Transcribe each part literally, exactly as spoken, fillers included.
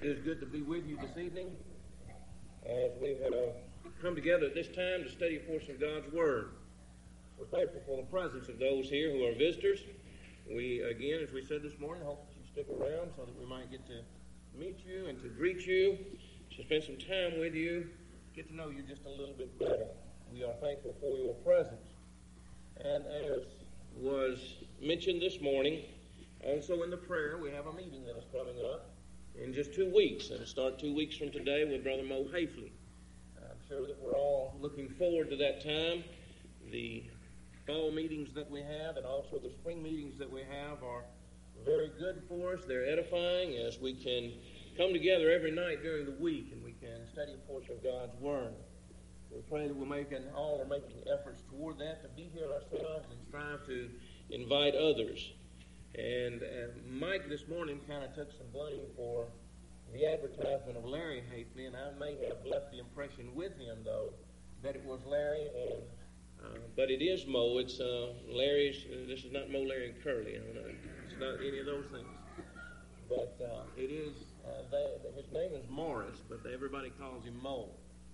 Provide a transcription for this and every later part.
It is good to be with you this evening as we have uh, come together at this time to study a portion of God's Word. We're thankful for the presence of those here who are visitors. We, again, as we said this morning, hope that you stick around so that we might get to meet you and to greet you, to spend some time with you, get to know you just a little bit better. We are thankful for your presence. And as was mentioned this morning, also in the prayer, we have a meeting that is coming up in just two weeks. It'll start two weeks from today with Brother Mo Hafley. I'm sure that we're all looking forward to that time. The fall meetings that we have and also the spring meetings that we have are very good for us. They're edifying as we can come together every night during the week and we can study a portion of God's Word. We pray that we're making, all are making efforts toward that, to be here ourselves and strive to invite others. And uh, Mike this morning kind of took some blame for the advertisement of Larry Hafley, and I may have left the impression with him, though, that it was Larry, and, uh, but it is Mo. It's uh, Larry's, uh, this is not Mo, Larry, and Curly. I don't know. It's not any of those things. But uh, it is, uh, they, his name is Morris, but everybody calls him Mo.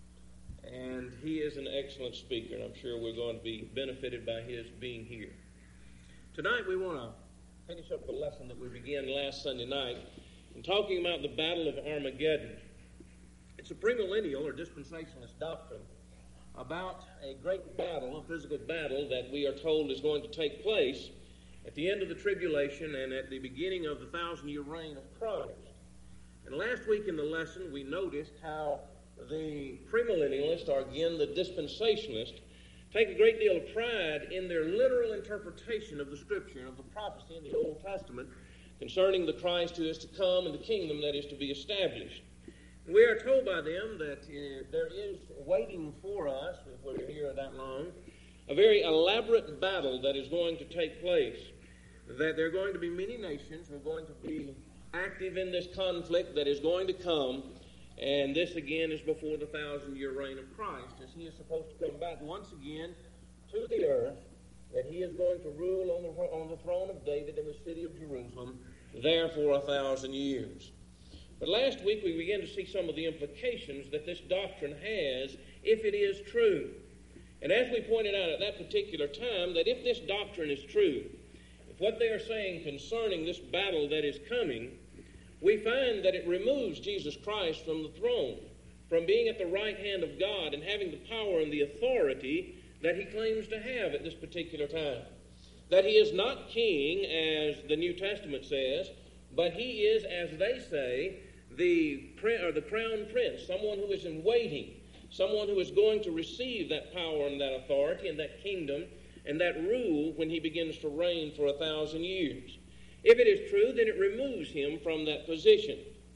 And he is an excellent speaker, and I'm sure we're going to be benefited by his being here. Tonight we want to finish up the lesson that we began last Sunday night in talking about the Battle of Armageddon. It's a premillennial or dispensationalist doctrine about a great battle, a physical battle that we are told is going to take place at the end of the tribulation and at the beginning of the thousand-year reign of Christ. And last week in the lesson we noticed how the premillennialists, or again the dispensationalists, take a great deal of pride in their literal interpretation of the Scripture and of the prophecy in the Old Testament concerning the Christ who is to come and the kingdom that is to be established. And we are told by them that uh, there is waiting for us, if we're here that long, a very elaborate battle that is going to take place, that there are going to be many nations who are going to be active in this conflict that is going to come. And this, again, is before the thousand-year reign of Christ, as he is supposed to come back once again to the earth, that he is going to rule on the, on the throne of David in the city of Jerusalem, there for a thousand years. But last week we began to see some of the implications that this doctrine has if it is true. And as we pointed out at that particular time, that if this doctrine is true, if what they are saying concerning this battle that is coming, we find that it removes Jesus Christ from the throne, from being at the right hand of God and having the power and the authority that he claims to have at this particular time. That he is not king, as the New Testament says, but he is, as they say, the, or the crown prince, someone who is in waiting, someone who is going to receive that power and that authority and that kingdom and that rule when he begins to reign for a thousand years. If it is true, then it removes him from that position.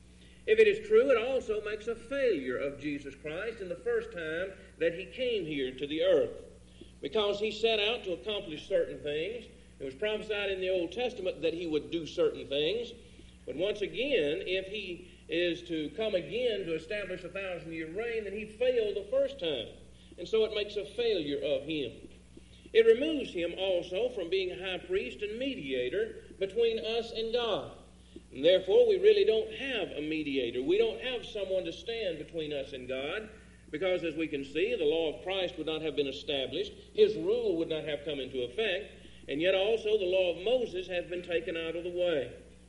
If it is true, it also makes a failure of Jesus Christ in the first time that he came here to the earth. Because he set out to accomplish certain things. It was prophesied in the Old Testament that he would do certain things. But once again, if he is to come again to establish a thousand-year reign, then he failed the first time. And so it makes a failure of him. It removes him also from being high priest and mediator between us and God. And therefore, we really don't have a mediator. We don't have someone to stand between us and God, because as we can see, the law of Christ would not have been established. His rule would not have come into effect. And yet also the law of Moses has been taken out of the way.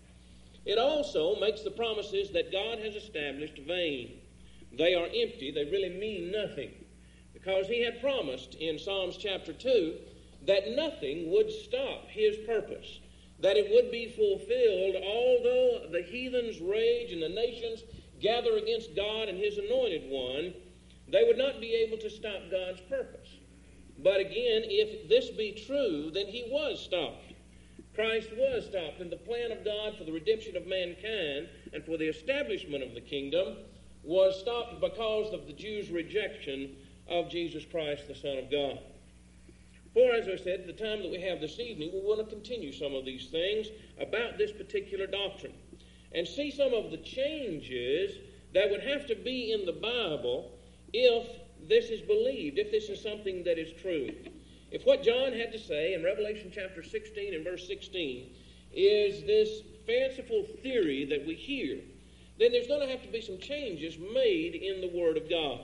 It also makes the promises that God has established vain. They are empty. They really mean nothing. Because he had promised in Psalms chapter two that nothing would stop his purpose, that it would be fulfilled although the heathens rage and the nations gather against God and his anointed one, they would not be able to stop God's purpose. But again, if this be true, then he was stopped. Christ was stopped, and the plan of God for the redemption of mankind and for the establishment of the kingdom was stopped because of the Jews' rejection of Jesus Christ, the Son of God. For, as I said, the time that we have this evening, we want to continue some of these things about this particular doctrine and see some of the changes that would have to be in the Bible if this is believed, if this is something that is true. If what John had to say in Revelation chapter sixteen and verse sixteen is this fanciful theory that we hear, then there's going to have to be some changes made in the Word of God.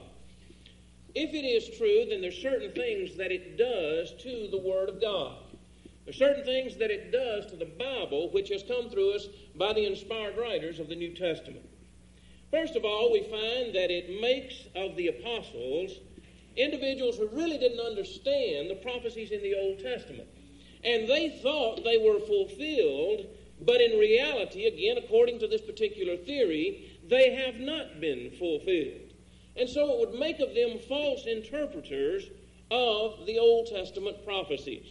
If it is true, then there's certain things that it does to the Word of God. There's certain things that it does to the Bible which has come through us by the inspired writers of the New Testament. First of all, we find that it makes of the apostles individuals who really didn't understand the prophecies in the Old Testament. And they thought they were fulfilled, but in reality, again, according to this particular theory, they have not been fulfilled. And so it would make of them false interpreters of the Old Testament prophecies.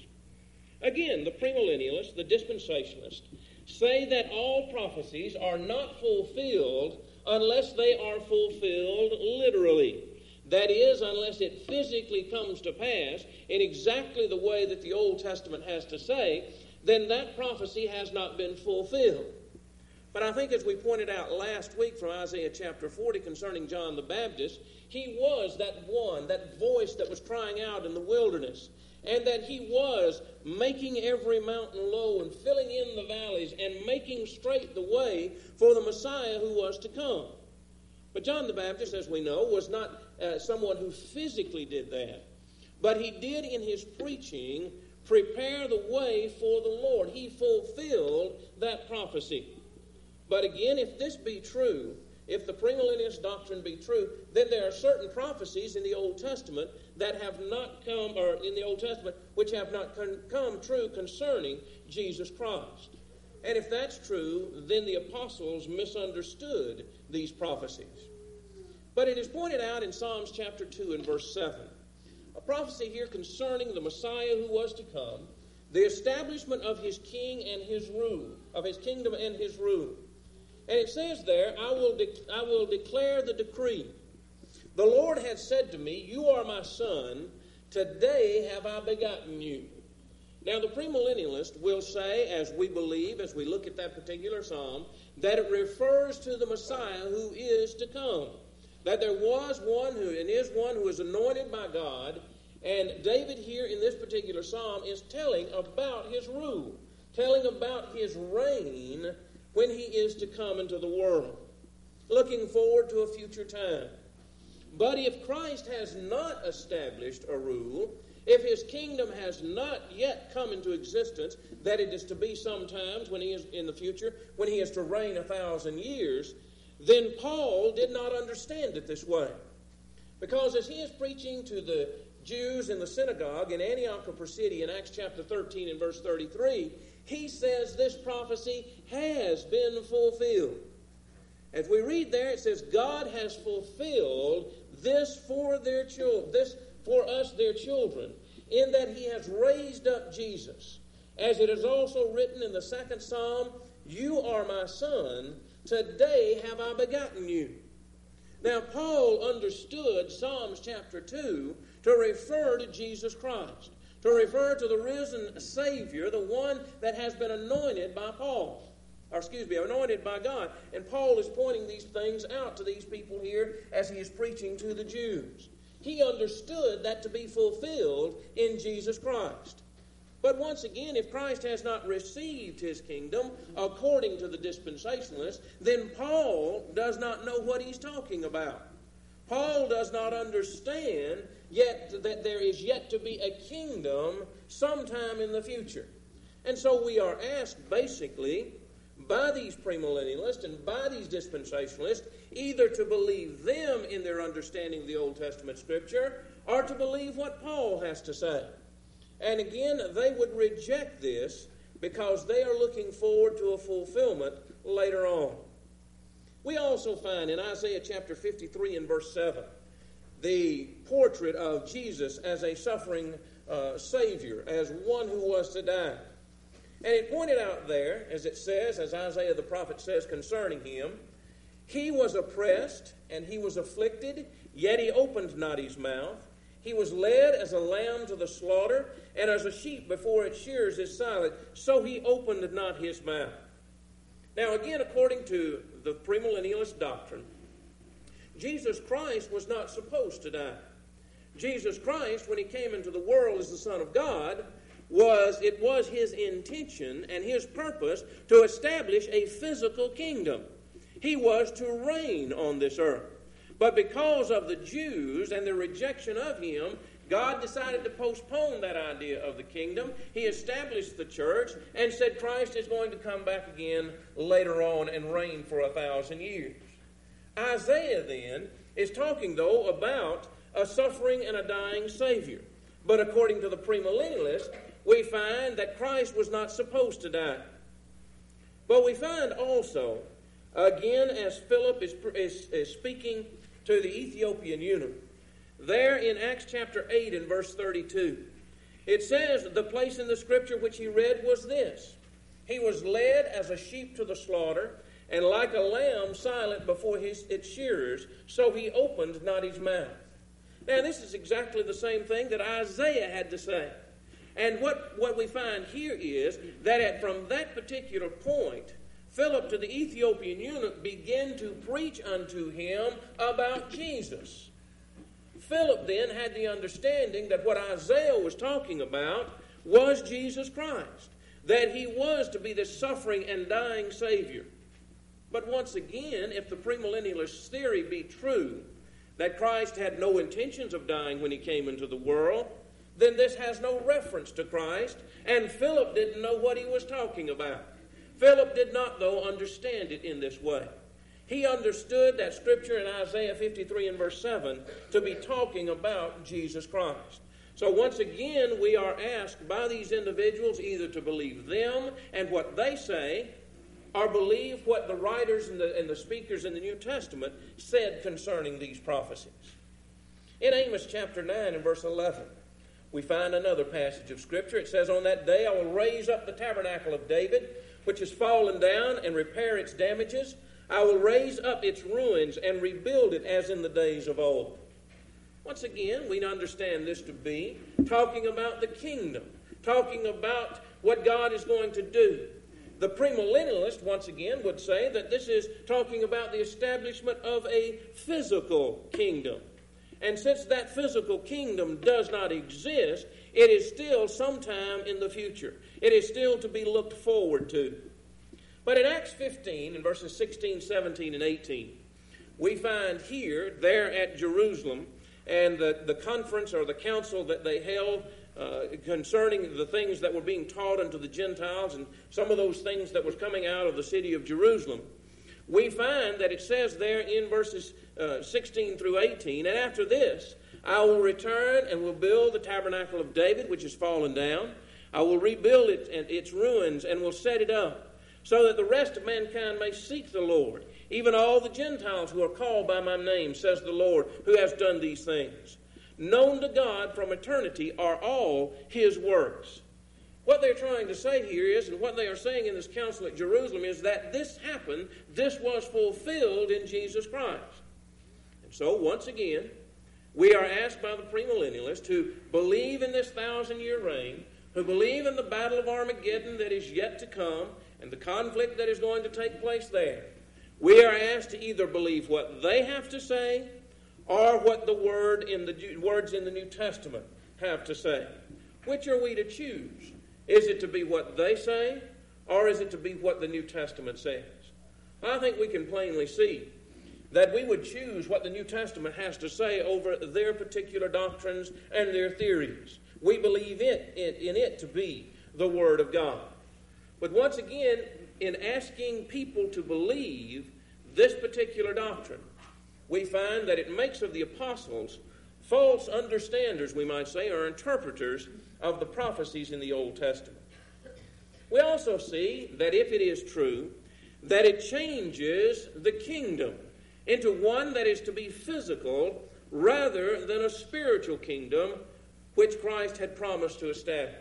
Again, the premillennialists, the dispensationalists, say that all prophecies are not fulfilled unless they are fulfilled literally. That is, unless it physically comes to pass in exactly the way that the Old Testament has to say, then that prophecy has not been fulfilled. But I think as we pointed out last week from Isaiah chapter forty concerning John the Baptist, he was that one, that voice that was crying out in the wilderness, and that he was making every mountain low and filling in the valleys and making straight the way for the Messiah who was to come. But John the Baptist, as we know, was not uh, someone who physically did that, but he did in his preaching prepare the way for the Lord. He fulfilled that prophecy. But again, if this be true, if the premillennialist doctrine be true, then there are certain prophecies in the Old Testament that have not come, or in the Old Testament, which have not con- come true concerning Jesus Christ. And if that's true, then the apostles misunderstood these prophecies. But it is pointed out in Psalms chapter two and verse seven, a prophecy here concerning the Messiah who was to come, the establishment of his king and his rule, of his kingdom and his rule. And it says there, I will, de- I will declare the decree. The Lord had said to me, you are my son, today have I begotten you. Now the premillennialist will say, as we believe, as we look at that particular psalm, that it refers to the Messiah who is to come. That there was one who, and is one who is anointed by God, and David here in this particular psalm is telling about his rule, telling about his reign when he is to come into the world, looking forward to a future time. But if Christ has not established a rule, if his kingdom has not yet come into existence, that it is to be sometimes when he is in the future, when he is to reign a thousand years, then Paul did not understand it this way. Because as he is preaching to the Jews in the synagogue in Antioch of Pisidia in Acts chapter thirteen and verse thirty-three, he says this prophecy has been fulfilled. As we read there, it says, God has fulfilled this for their children, this for us their children, in that he has raised up Jesus. As it is also written in the second psalm, you are my son, today have I begotten you. Now, Paul understood Psalms chapter two to refer to Jesus Christ, to refer to the risen Savior, the one that has been anointed by Paul, or excuse me, anointed by God. And Paul is pointing these things out to these people here as he is preaching to the Jews. He understood that to be fulfilled in Jesus Christ. But once again, if Christ has not received his kingdom according to the dispensationalists, then Paul does not know what he's talking about. Paul does not understand yet that there is yet to be a kingdom sometime in the future. And so we are asked basically by these premillennialists and by these dispensationalists either to believe them in their understanding of the Old Testament Scripture or to believe what Paul has to say. And again, they would reject this because they are looking forward to a fulfillment later on. We also find in Isaiah chapter fifty-three and verse seven the portrait of Jesus as a suffering uh, Savior, as one who was to die. And it pointed out there, as it says, as Isaiah the prophet says concerning him, he was oppressed and he was afflicted, yet he opened not his mouth. He was led as a lamb to the slaughter, and as a sheep before its shears is silent, so he opened not his mouth. Now again, according to the premillennialist doctrine, Jesus Christ was not supposed to die. Jesus Christ, when he came into the world as the Son of God, was it was his intention and his purpose to establish a physical kingdom. He was to reign on this earth. But because of the Jews and their rejection of him, God decided to postpone that idea of the kingdom. He established the church and said Christ is going to come back again later on and reign for a thousand years. Isaiah then is talking, though, about a suffering and a dying Savior. But according to the premillennialist, we find that Christ was not supposed to die. But we find also, again, as Philip is, is, is speaking to the Ethiopian eunuch, there in Acts chapter eight and verse thirty-two, it says the place in the scripture which he read was this: He was led as a sheep to the slaughter, and like a lamb silent before his, its shearers, so he opened not his mouth. Now this is exactly the same thing that Isaiah had to say. And what, what we find here is that at, from that particular point, Philip to the Ethiopian eunuch began to preach unto him about Jesus. Philip then had the understanding that what Isaiah was talking about was Jesus Christ, that he was to be the suffering and dying Savior. But once again, if the premillennialist theory be true, that Christ had no intentions of dying when he came into the world, then this has no reference to Christ, and Philip didn't know what he was talking about. Philip did not, though, understand it in this way. He understood that scripture in Isaiah fifty-three and verse seven to be talking about Jesus Christ. So once again, we are asked by these individuals either to believe them and what they say, or believe what the writers and the, and the speakers in the New Testament said concerning these prophecies. In Amos chapter nine and verse eleven, we find another passage of scripture. It says, On that day I will raise up the tabernacle of David, which has fallen down, and repair its damages. I will raise up its ruins and rebuild it as in the days of old. Once again, we understand this to be talking about the kingdom, talking about what God is going to do. The premillennialist, once again, would say that this is talking about the establishment of a physical kingdom. And since that physical kingdom does not exist, it is still sometime in the future. It is still to be looked forward to. But in Acts fifteen, in verses sixteen, seventeen, and eighteen, we find here, there at Jerusalem, and the, the conference or the council that they held uh, concerning the things that were being taught unto the Gentiles and some of those things that was coming out of the city of Jerusalem, we find that it says there in verses uh, sixteen through eighteen, And after this, I will return and will build the tabernacle of David, which is fallen down. I will rebuild it and its ruins and will set it up, so that the rest of mankind may seek the Lord, even all the Gentiles who are called by my name, says the Lord, who has done these things. Known to God from eternity are all his works. What they're trying to say here is, and what they are saying in this council at Jerusalem, is that this happened, this was fulfilled in Jesus Christ. And so, once again, we are asked by the premillennialists who believe in this thousand-year reign, who believe in the battle of Armageddon that is yet to come, and the conflict that is going to take place there. We are asked to either believe what they have to say or what the word in the words in the New Testament have to say. Which are we to choose? Is it to be what they say, or is it to be what the New Testament says? I think we can plainly see that we would choose what the New Testament has to say over their particular doctrines and their theories. We believe it, in, in it to be the Word of God. But once again, in asking people to believe this particular doctrine, we find that it makes of the apostles false understanders, we might say, or interpreters of the prophecies in the Old Testament. We also see that if it is true, that it changes the kingdom into one that is to be physical rather than a spiritual kingdom which Christ had promised to establish.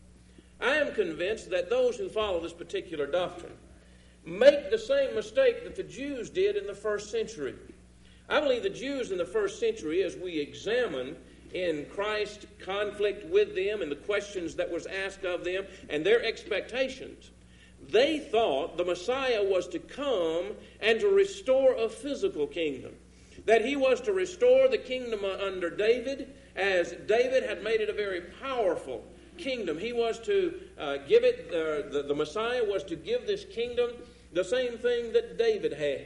I am convinced that those who follow this particular doctrine make the same mistake that the Jews did in the first century. I believe the Jews in the first century, as we examine in Christ's conflict with them and the questions that was asked of them and their expectations, they thought the Messiah was to come and to restore a physical kingdom, that he was to restore the kingdom under David, as David had made it a very powerful kingdom. He was to uh, give it, uh, the, the Messiah was to give this kingdom the same thing that David had.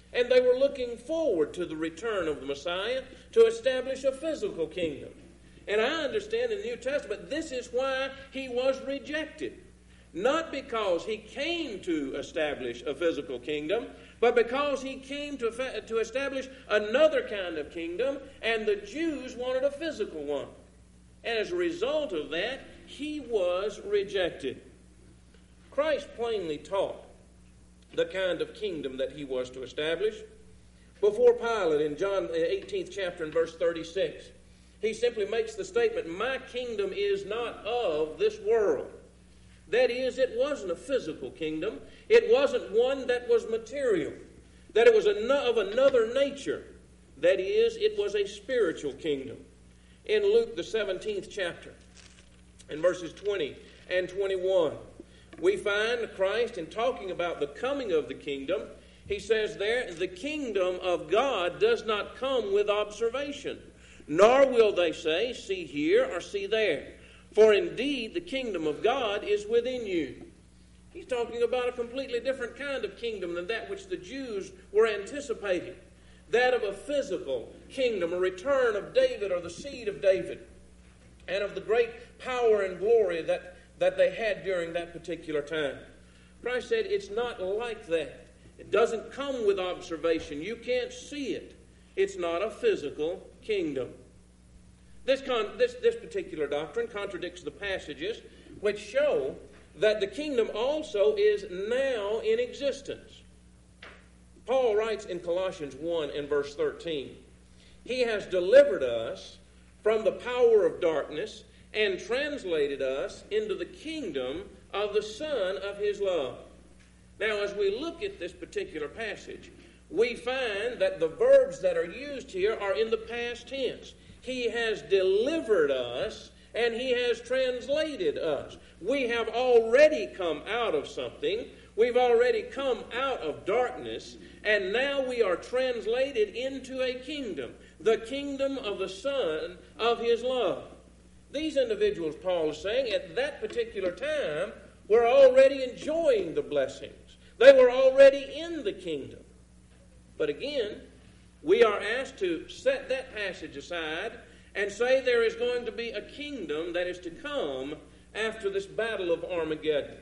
And they were looking forward to the return of the Messiah to establish a physical kingdom. And I understand in the New Testament this is why he was rejected. Not because he came to establish a physical kingdom, but because he came to, to establish another kind of kingdom, and the Jews wanted a physical one. And as a result of that, he was rejected. Christ plainly taught the kind of kingdom that he was to establish. Before Pilate, in John eighteenth chapter and verse thirty-six, he simply makes the statement, "My kingdom is not of this world." That is, it wasn't a physical kingdom. It wasn't one that was material. That it was of another nature. That is, it was a spiritual kingdom. In Luke, the seventeenth chapter, in verses twenty and twenty-one, we find Christ, in talking about the coming of the kingdom, he says there, "The kingdom of God does not come with observation, nor will they say, 'See here,' or 'See there.' For indeed the kingdom of God is within you." He's talking about a completely different kind of kingdom than that which the Jews were anticipating. That of a physical kingdom, a return of David or the seed of David, and of the great power and glory that, that they had during that particular time. Christ said it's not like that. It doesn't come with observation. You can't see it. It's not a physical kingdom. This, con- this, this particular doctrine contradicts the passages which show that the kingdom also is now in existence. Paul writes in Colossians one and verse thirteen, "He has delivered us from the power of darkness and translated us into the kingdom of the Son of his love." Now, as we look at this particular passage, we find that the verbs that are used here are in the past tense. He has delivered us, and he has translated us. We have already come out of something. We've already come out of darkness, and now we are translated into a kingdom, the kingdom of the Son of his love. These individuals, Paul is saying, at that particular time, were already enjoying the blessings. They were already in the kingdom. But again, we are asked to set that passage aside and say there is going to be a kingdom that is to come after this battle of Armageddon.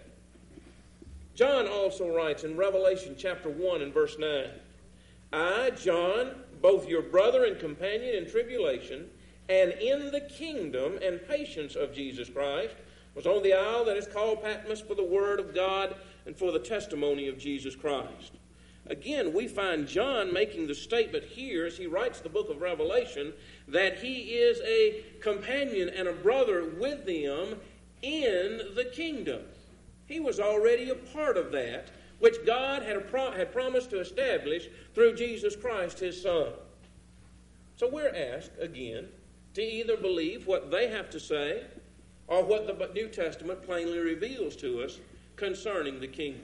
John also writes in Revelation chapter one and verse nine, "I, John, both your brother and companion in tribulation, and in the kingdom and patience of Jesus Christ, was on the isle that is called Patmos for the word of God and for the testimony of Jesus Christ." Again, we find John making the statement here as he writes the book of Revelation that he is a companion and a brother with them in the kingdom. He was already a part of that which God had, a pro- had promised to establish through Jesus Christ, his Son. So we're asked, again, to either believe what they have to say or what the New Testament plainly reveals to us concerning the kingdom.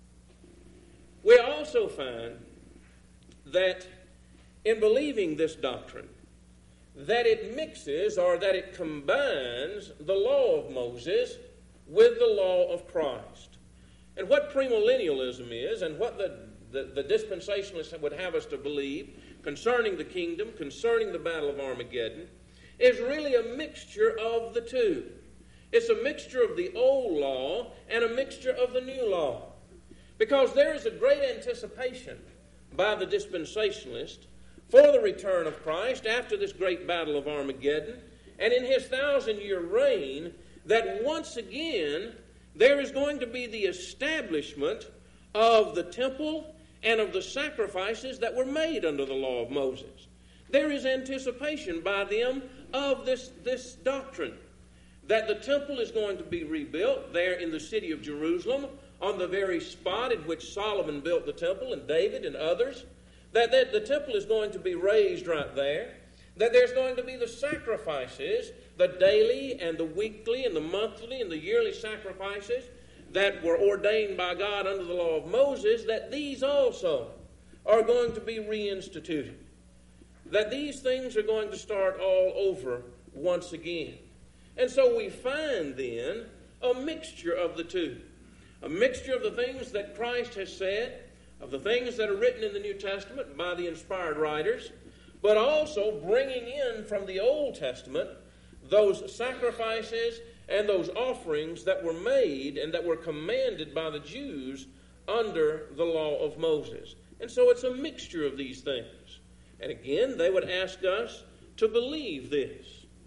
We also find that in believing this doctrine, that it mixes or that it combines the law of Moses with the law of Christ. And what premillennialism is and what the, the, the dispensationalists would have us to believe concerning the kingdom, concerning the battle of Armageddon, is really a mixture of the two. It's a mixture of the old law and a mixture of the new law. Because there is a great anticipation by the dispensationalist for the return of Christ after this great battle of Armageddon and in his thousand-year reign, that once again there is going to be the establishment of the temple and of the sacrifices that were made under the law of Moses. There is anticipation by them of this, this doctrine, that the temple is going to be rebuilt there in the city of Jerusalem, on the very spot in which Solomon built the temple, and David and others, that, that the temple is going to be raised right there, that there's going to be the sacrifices, the daily and the weekly and the monthly and the yearly sacrifices that were ordained by God under the law of Moses, that these also are going to be reinstituted. That these things are going to start all over once again. And so we find then a mixture of the two. A mixture of the things that Christ has said, of the things that are written in the New Testament by the inspired writers, but also bringing in from the Old Testament those sacrifices and those offerings that were made and that were commanded by the Jews under the law of Moses. And so it's a mixture of these things. And again, they would ask us to believe this.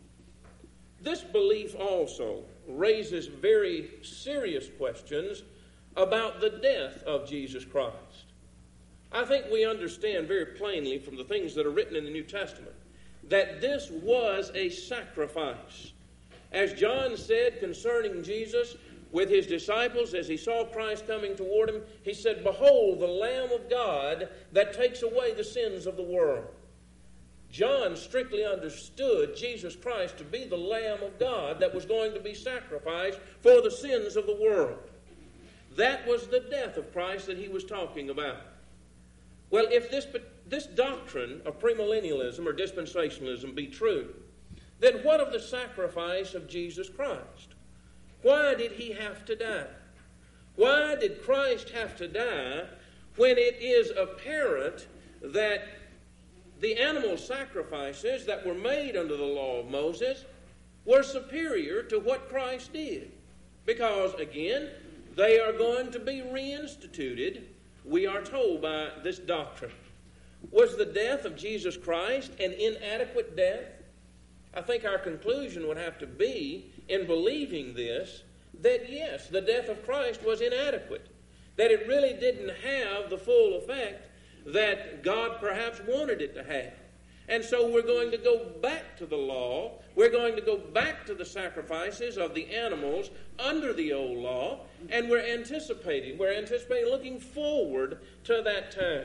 This belief also raises very serious questions about the death of Jesus Christ. I think we understand very plainly from the things that are written in the New Testament that this was a sacrifice. As John said concerning Jesus with his disciples as he saw Christ coming toward him, he said, "Behold, the Lamb of God that takes away the sins of the world." John strictly understood Jesus Christ to be the Lamb of God that was going to be sacrificed for the sins of the world. That was the death of Christ that he was talking about. Well, if this, this doctrine of premillennialism or dispensationalism be true, then what of the sacrifice of Jesus Christ? Why did he have to die? Why did Christ have to die when it is apparent that the animal sacrifices that were made under the law of Moses were superior to what Christ did? Because, again, they are going to be reinstituted, we are told by this doctrine. Was the death of Jesus Christ an inadequate death? I think our conclusion would have to be, in believing this, that yes, the death of Christ was inadequate, that it really didn't have the full effect that God perhaps wanted it to have. And so we're going to go back to the law. We're going to go back to the sacrifices of the animals under the old law, and we're anticipating, we're anticipating looking forward to that time.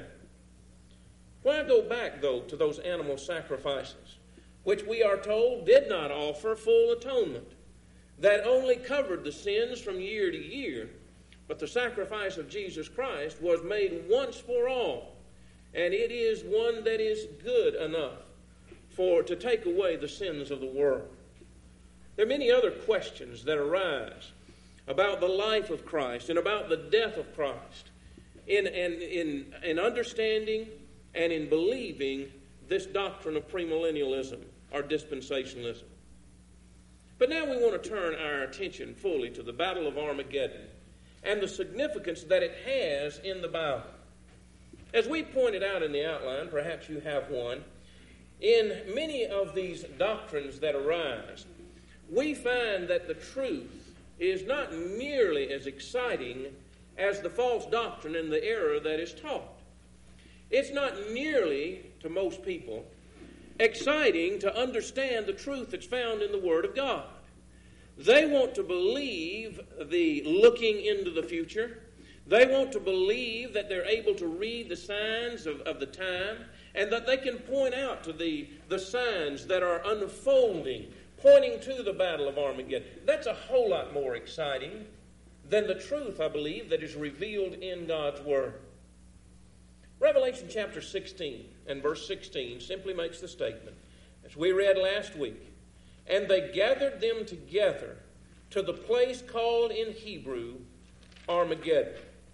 Why go back, though, to those animal sacrifices, which we are told did not offer full atonement, that only covered the sins from year to year, but the sacrifice of Jesus Christ was made once for all, and it is one that is good enough for to take away the sins of the world. There are many other questions that arise about the life of Christ and about the death of Christ in, in, in, in understanding and in believing this doctrine of premillennialism or dispensationalism. But now we want to turn our attention fully to the Battle of Armageddon and the significance that it has in the Bible. As we pointed out in the outline, perhaps you have one, in many of these doctrines that arise, we find that the truth is not nearly as exciting as the false doctrine and the error that is taught. It's not nearly, to most people, exciting to understand the truth that's found in the Word of God. They want to believe the looking into the future. They want to believe that they're able to read the signs of, of the time and that they can point out to the, the signs that are unfolding, pointing to the Battle of Armageddon. That's a whole lot more exciting than the truth, I believe, that is revealed in God's Word. Revelation chapter sixteen and verse sixteen simply makes the statement, as we read last week, "And they gathered them together to the place called in Hebrew Armageddon."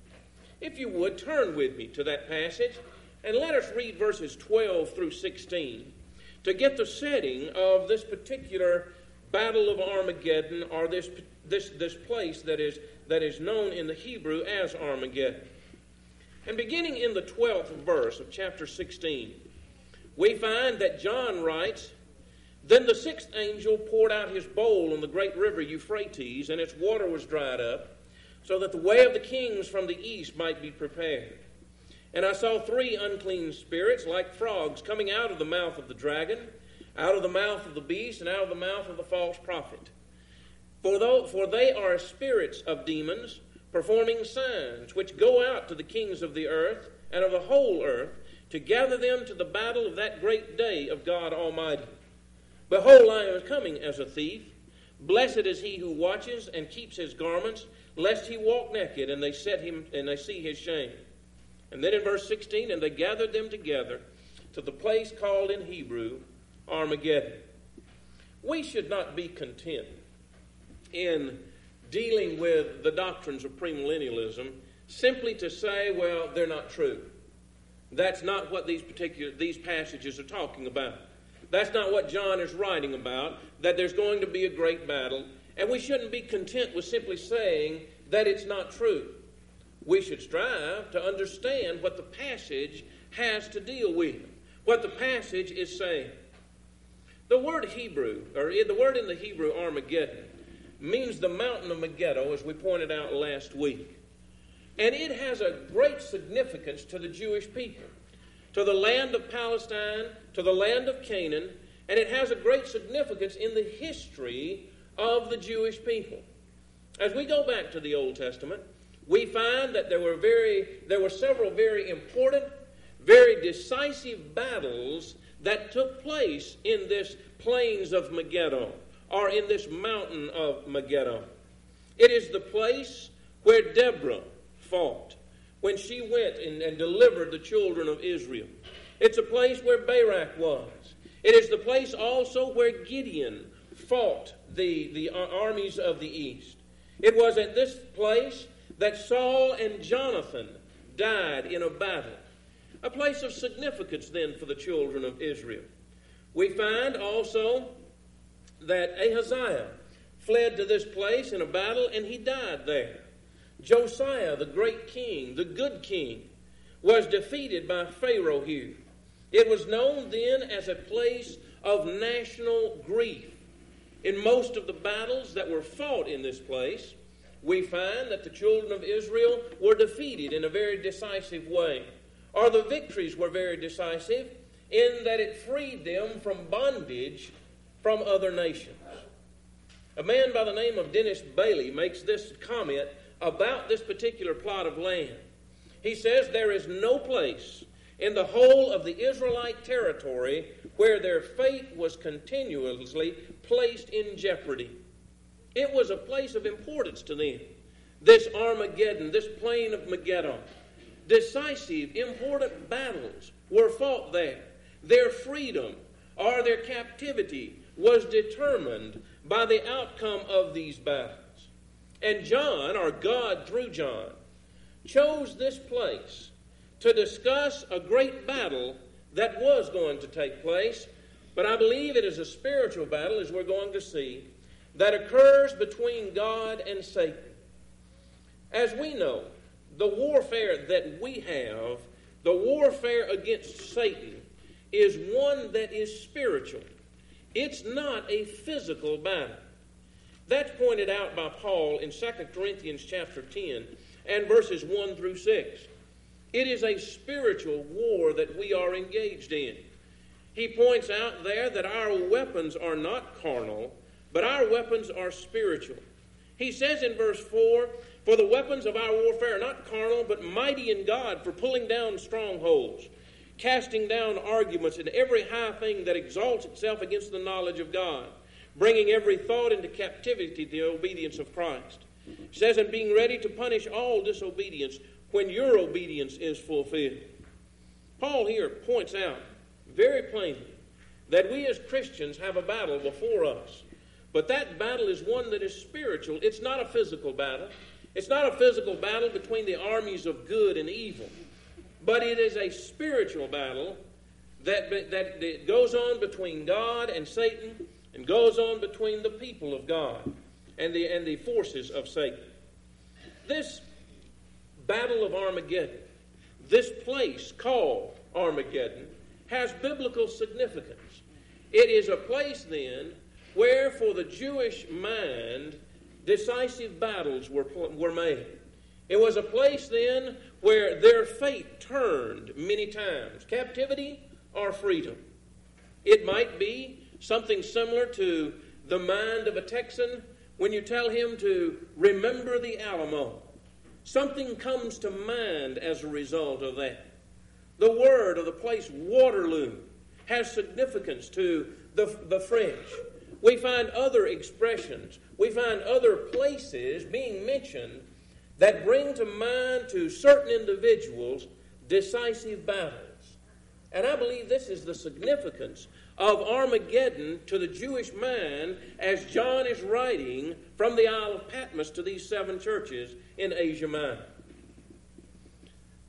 If you would, turn with me to that passage and let us read verses twelve through sixteen to get the setting of this particular Battle of Armageddon, or this, this, this place that is, that is known in the Hebrew as Armageddon. And beginning in the twelfth verse of chapter sixteen, we find that John writes, "Then the sixth angel poured out his bowl on the great river Euphrates, and its water was dried up, so that the way of the kings from the east might be prepared. And I saw three unclean spirits like frogs coming out of the mouth of the dragon, out of the mouth of the beast, and out of the mouth of the false prophet. For, though, for they are spirits of demons, performing signs, which go out to the kings of the earth and of the whole earth, to gather them to the battle of that great day of God Almighty. Behold, I am coming as a thief. Blessed is he who watches and keeps his garments, lest he walk naked and they set him and they see his shame." And then in verse sixteen, "And they gathered them together to the place called in Hebrew Armageddon." We should not be content in dealing with the doctrines of premillennialism simply to say, well, they're not true. That's not what these particular these passages are talking about. That's not what John is writing about, that there's going to be a great battle, and we shouldn't be content with simply saying that it's not true. We should strive to understand what the passage has to deal with, what the passage is saying. The word Hebrew, or the word in the Hebrew, Armageddon, means the mountain of Megiddo, as we pointed out last week. And it has a great significance to the Jewish people, to the land of Palestine, to the land of Canaan, and it has a great significance in the history of the Jewish people. As we go back to the Old Testament, we find that there were very there were several very important, very decisive battles that took place in this plains of Megiddo, or in this mountain of Megiddo. It is the place where Deborah fought when she went and, and delivered the children of Israel. It's a place where Barak was. It is the place also where Gideon fought the, the armies of the east. It was at this place that Saul and Jonathan died in a battle. A place of significance then for the children of Israel. We find also that Ahaziah fled to this place in a battle and he died there. Josiah, the great king, the good king, was defeated by Pharaoh here. It was known then as a place of national grief. In most of the battles that were fought in this place, we find that the children of Israel were defeated in a very decisive way. Or the victories were very decisive in that it freed them from bondage from other nations. A man by the name of Dennis Bailey makes this comment about this particular plot of land. He says, there is no place in the whole of the Israelite territory where their fate was continuously placed in jeopardy. It was a place of importance to them. This Armageddon, this plain of Megiddo. Decisive, important battles were fought there. Their freedom or their captivity was determined by the outcome of these battles. And John, or God through John, chose this place to discuss a great battle that was going to take place, but I believe it is a spiritual battle, as we're going to see, that occurs between God and Satan. As we know, the warfare that we have, the warfare against Satan, is one that is spiritual. It's not a physical battle. That's pointed out by Paul in Second Corinthians chapter ten and verses one through six. It is a spiritual war that we are engaged in. He points out there that our weapons are not carnal, but our weapons are spiritual. He says in verse four, for the weapons of our warfare are not carnal, but mighty in God for pulling down strongholds, casting down arguments and every high thing that exalts itself against the knowledge of God, bringing every thought into captivity to the obedience of Christ. It says, and being ready to punish all disobedience when your obedience is fulfilled. Paul here points out very plainly that we as Christians have a battle before us. But that battle is one that is spiritual. It's not a physical battle. It's not a physical battle between the armies of good and evil. But it is a spiritual battle that, that, that goes on between God and Satan and goes on between the people of God and the, and the forces of Satan. This battle of Armageddon, this place called Armageddon, has biblical significance. It is a place then where for the Jewish mind decisive battles were, were made. It was a place then where their fate turned many times, captivity or freedom. It might be something similar to the mind of a Texan when you tell him to remember the Alamo. Something comes to mind as a result of that. The word of the place Waterloo has significance to the, the French. We find other expressions, we find other places being mentioned that bring to mind to certain individuals decisive battles. And I believe this is the significance of Armageddon to the Jewish mind as John is writing from the Isle of Patmos to these seven churches in Asia Minor.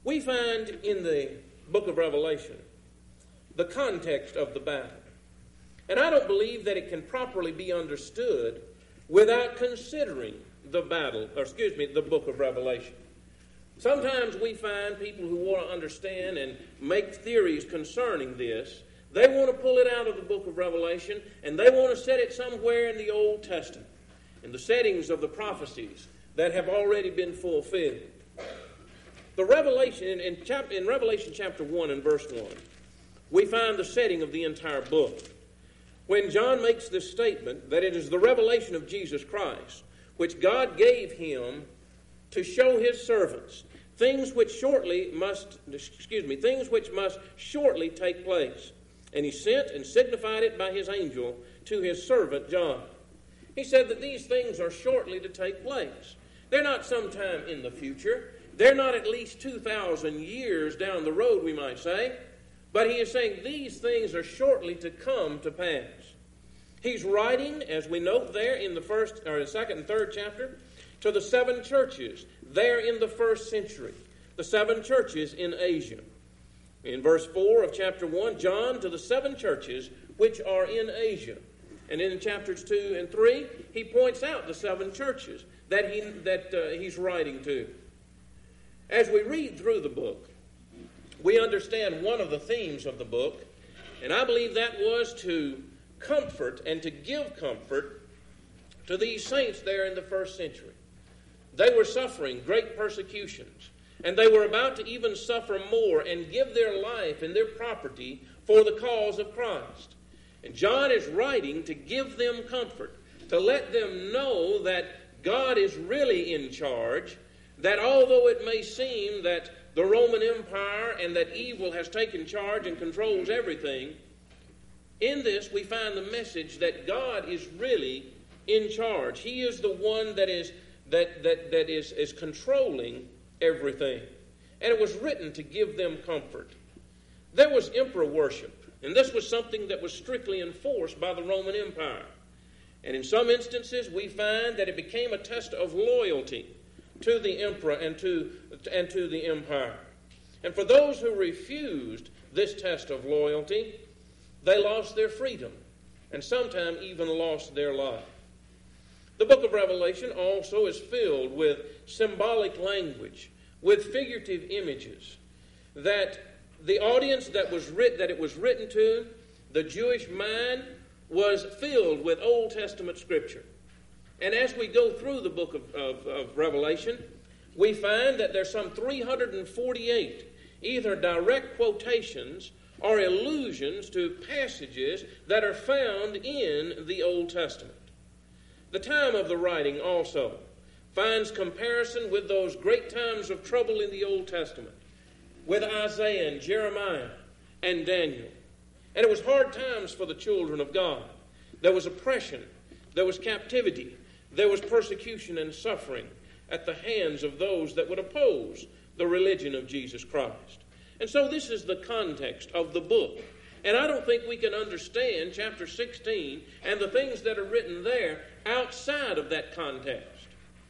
we find in the book of Revelation the context of the battle. And I don't believe that it can properly be understood without considering the battle, or excuse me, the book of Revelation. Sometimes we find people who want to understand and make theories concerning this. They want to pull it out of the book of Revelation, and they want to set it somewhere in the Old Testament, in the settings of the prophecies that have already been fulfilled. The Revelation, in, in, chap, in Revelation chapter one and verse one, we find the setting of the entire book. When John makes this statement that it is the revelation of Jesus Christ, which God gave him to show his servants things which shortly must, excuse me, things which must shortly take place. And he sent and signified it by his angel to his servant John. He said that these things are shortly to take place. They're not sometime in the future. They're not at least two thousand years down the road, we might say. But he is saying these things are shortly to come to pass. He's writing, as we note there in the first, or the second and third chapter, to the seven churches there in the first century, the seven churches in Asia. In verse four of chapter one, John to the seven churches which are in Asia. And in chapters two and three, he points out the seven churches that, he, that uh, he's writing to. As we read through the book, we understand one of the themes of the book, and I believe that was to comfort and to give comfort to these saints there in the first century. They were suffering great persecutions, and they were about to even suffer more and give their life and their property for the cause of Christ. And John is writing to give them comfort, to let them know that God is really in charge, that although it may seem that the Roman Empire and that evil has taken charge and controls everything, in this we find the message that God is really in charge. He is the one that is that that that is, is controlling everything. And it was written to give them comfort. There was emperor worship, and this was something that was strictly enforced by the Roman Empire. And in some instances we find that it became a test of loyalty to the emperor and to, and to the empire. And for those who refused this test of loyalty, they lost their freedom and sometimes even lost their life. The book of Revelation also is filled with symbolic language, with figurative images, that the audience that was writ- that it was written to, the Jewish mind, was filled with Old Testament scripture. And as we go through the book of, of, of Revelation, we find that there's some three hundred forty-eight either direct quotations or allusions to passages that are found in the Old Testament. The time of the writing also finds comparison with those great times of trouble in the Old Testament, with Isaiah and Jeremiah and Daniel. And it was hard times for the children of God. There was oppression, there was captivity, there was persecution and suffering at the hands of those that would oppose the religion of Jesus Christ. And so this is the context of the book. And I don't think we can understand chapter sixteen and the things that are written there outside of that context.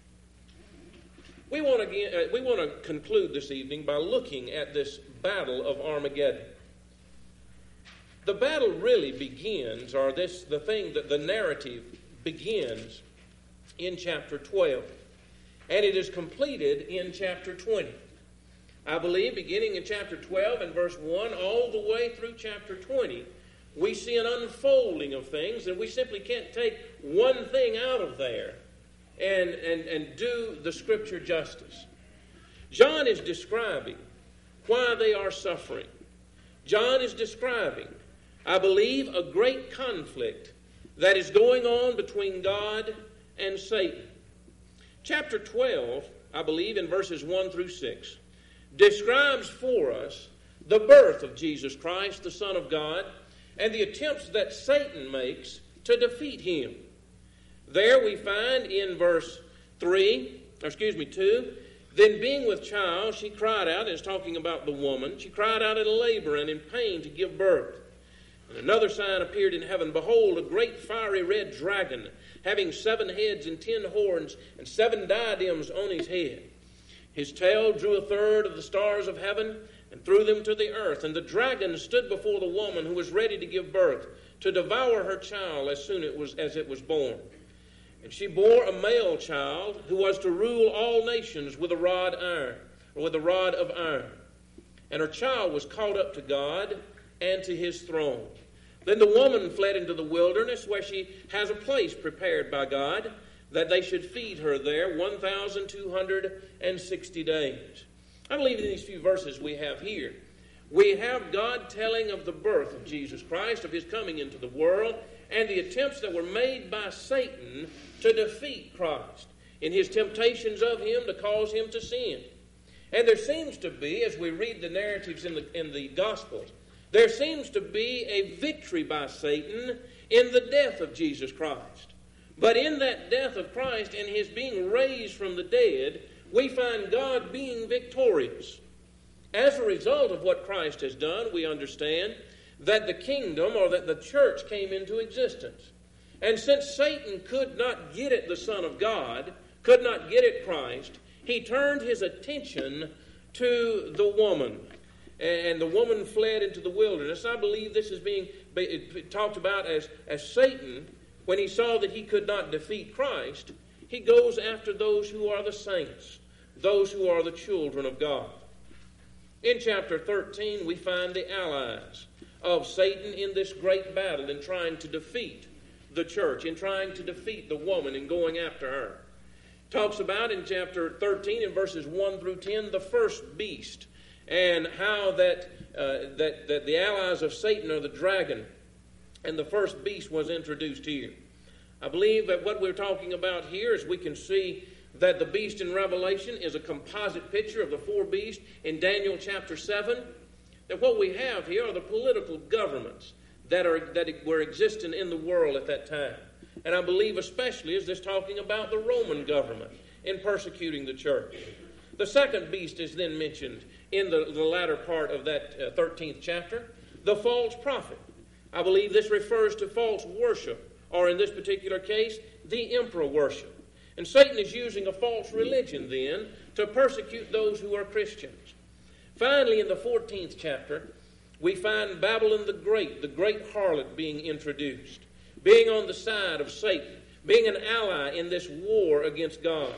We want to, uh, we want to conclude this evening by looking at this battle of Armageddon. The battle really begins, or this the thing that the narrative begins in chapter twelve, and it is completed in chapter twenty. I believe beginning in chapter twelve and verse one all the way through chapter twenty, we see an unfolding of things, and we simply can't take one thing out of there and, and, and do the scripture justice. John is describing why they are suffering. John is describing, I believe, a great conflict that is going on between God and Satan. Chapter twelve, I believe, in verses one through six, describes for us the birth of Jesus Christ, the Son of God, and the attempts that Satan makes to defeat him. There we find in verse three, or excuse me, two, then being with child, she cried out, and it's talking about the woman, she cried out in labor and in pain to give birth. And another sign appeared in heaven. Behold, a great fiery red dragon, having seven heads and ten horns, and seven diadems on his head. His tail drew a third of the stars of heaven and threw them to the earth. And the dragon stood before the woman who was ready to give birth, to devour her child as soon it was, as it was born. And she bore a male child who was to rule all nations with a rod iron, or with a rod of iron. And her child was caught up to God and to his throne. Then the woman fled into the wilderness, where she has a place prepared by God, that they should feed her there one thousand two hundred sixty days. I believe in these few verses we have here, we have God telling of the birth of Jesus Christ, of his coming into the world, and the attempts that were made by Satan to defeat Christ in his temptations of him to cause him to sin. And there seems to be, as we read the narratives in the, in the Gospels, there seems to be a victory by Satan in the death of Jesus Christ. But in that death of Christ and his being raised from the dead, we find God being victorious. As a result of what Christ has done, we understand that the kingdom, or that the church, came into existence. And since Satan could not get at the Son of God, could not get at Christ, he turned his attention to the woman. And the woman fled into the wilderness. I believe this is being talked about as, as Satan, when he saw that he could not defeat Christ, he goes after those who are the saints, those who are the children of God. In chapter thirteen, we find the allies of Satan in this great battle in trying to defeat the church, in trying to defeat the woman and going after her. Talks about in chapter thirteen, in verses one through ten, the first beast, and how that, uh, that, that the allies of Satan are the dragon, and the first beast was introduced here. I believe that what we're talking about here is we can see that the beast in Revelation is a composite picture of the four beasts in Daniel chapter seven. That what we have here are the political governments that are that were existing in the world at that time. And I believe especially is this talking about the Roman government in persecuting the church. The second beast is then mentioned in the, the latter part of that uh, thirteenth chapter, the false prophet. I believe this refers to false worship, or in this particular case, the emperor worship. And Satan is using a false religion then to persecute those who are Christians. Finally, in the fourteenth chapter, we find Babylon the Great, the great harlot, being introduced, being on the side of Satan, being an ally in this war against God.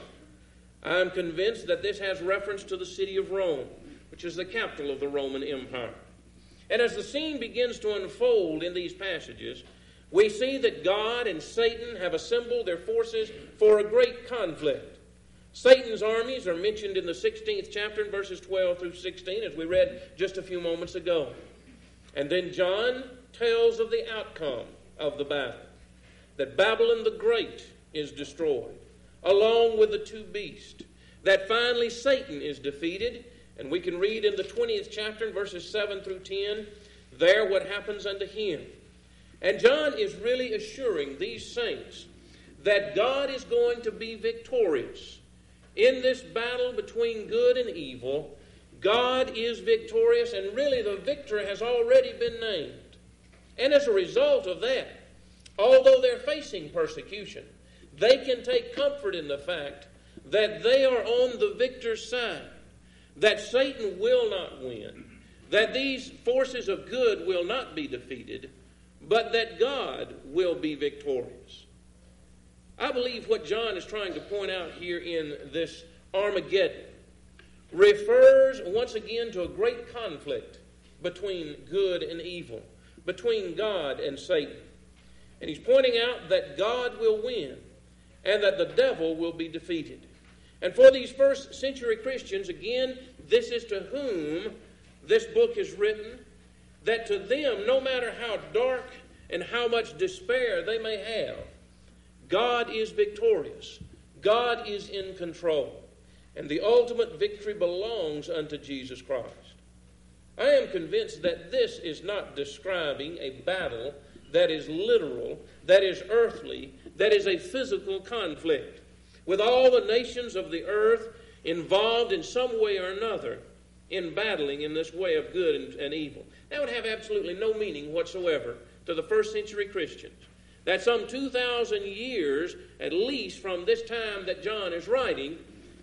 I am convinced that this has reference to the city of Rome, which is the capital of the Roman Empire. And as the scene begins to unfold in these passages, we see that God and Satan have assembled their forces for a great conflict. Satan's armies are mentioned in the sixteenth chapter in verses twelve through sixteen, as we read just a few moments ago. And then John tells of the outcome of the battle, that Babylon the Great is destroyed, along with the two beasts, that finally Satan is defeated. And we can read in the twentieth chapter, in verses seven through ten, there what happens unto him. And John is really assuring these saints that God is going to be victorious. In this battle between good and evil, God is victorious, and really the victor has already been named. And as a result of that, although they're facing persecution, they can take comfort in the fact that they are on the victor's side, that Satan will not win, that these forces of good will not be defeated, but that God will be victorious. I believe what John is trying to point out here in this Armageddon refers once again to a great conflict between good and evil, between God and Satan. And he's pointing out that God will win and that the devil will be defeated. And for these first century Christians, again, this is to whom this book is written, that to them, no matter how dark and how much despair they may have, God is victorious. God is in control. And the ultimate victory belongs unto Jesus Christ. I am convinced that this is not describing a battle that is literal, that is earthly, that is a physical conflict, with all the nations of the earth involved in some way or another in battling in this way of good and, and evil. That would have absolutely no meaning whatsoever to the first century Christians. That some two thousand years, at least from this time that John is writing,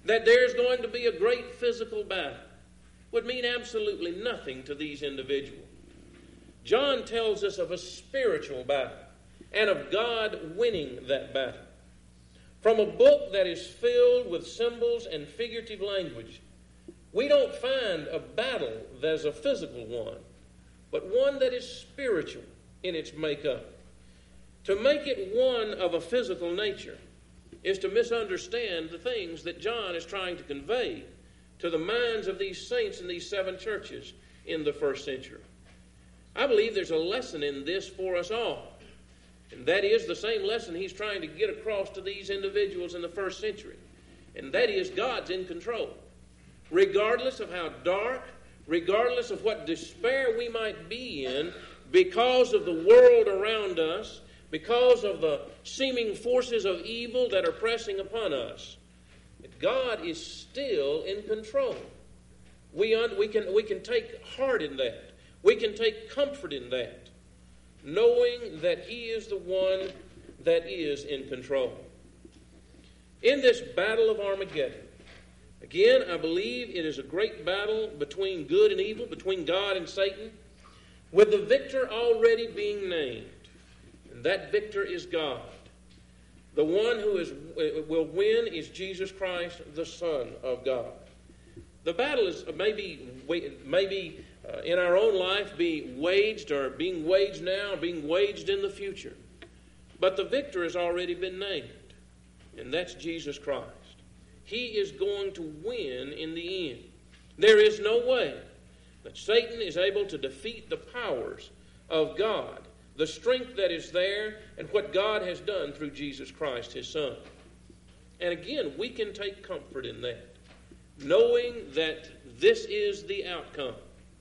that there's going to be a great physical battle would mean absolutely nothing to these individuals. John tells us of a spiritual battle and of God winning that battle. From a book that is filled with symbols and figurative language, we don't find a battle that's a physical one, but one that is spiritual in its makeup. To make it one of a physical nature is to misunderstand the things that John is trying to convey to the minds of these saints in these seven churches in the first century. I believe there's a lesson in this for us all. And that is the same lesson he's trying to get across to these individuals in the first century. And that is God's in control. Regardless of how dark, regardless of what despair we might be in because of the world around us, because of the seeming forces of evil that are pressing upon us, God is still in control. We, un- we, can, we can take heart in that. We can take comfort in that, knowing that He is the one that is in control. In this battle of Armageddon, again, I believe it is a great battle between good and evil, between God and Satan, with the victor already being named. And that victor is God. The one who is, will win is Jesus Christ, the Son of God. The battle is maybe, maybe uh, in our own life be waged or being waged now, being waged in the future. But the victor has already been named, and that's Jesus Christ. He is going to win in the end. There is no way that Satan is able to defeat the powers of God, the strength that is there, and what God has done through Jesus Christ, His Son. And again, we can take comfort in that, knowing that this is the outcome.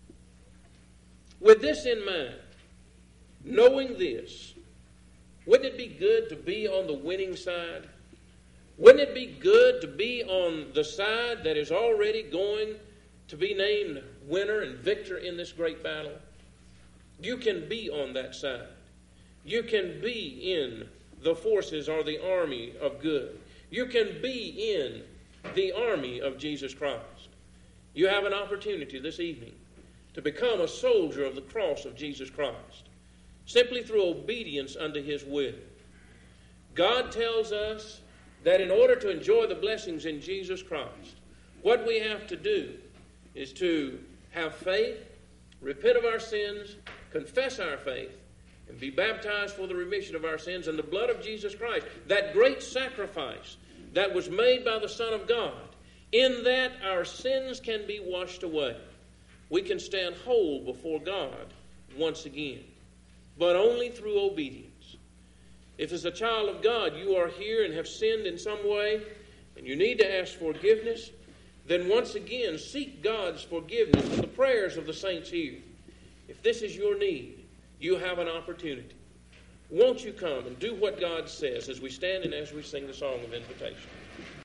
With this in mind, knowing this, wouldn't it be good to be on the winning side? Wouldn't it be good to be on the side that is already going to be named winner and victor in this great battle? You can be on that side. You can be in the forces or the army of good. You can be in the army of Jesus Christ. You have an opportunity this evening to become a soldier of the cross of Jesus Christ, simply through obedience unto His will. God tells us that in order to enjoy the blessings in Jesus Christ, what we have to do is to have faith, repent of our sins, confess our faith, and be baptized for the remission of our sins in the blood of Jesus Christ, that great sacrifice that was made by the Son of God. In that our sins can be washed away. We can stand whole before God once again, but only through obedience. If as a child of God you are here and have sinned in some way, and you need to ask forgiveness, then once again seek God's forgiveness in the prayers of the saints here. If this is your need, you have an opportunity. Won't you come and do what God says as we stand and as we sing the song of invitation?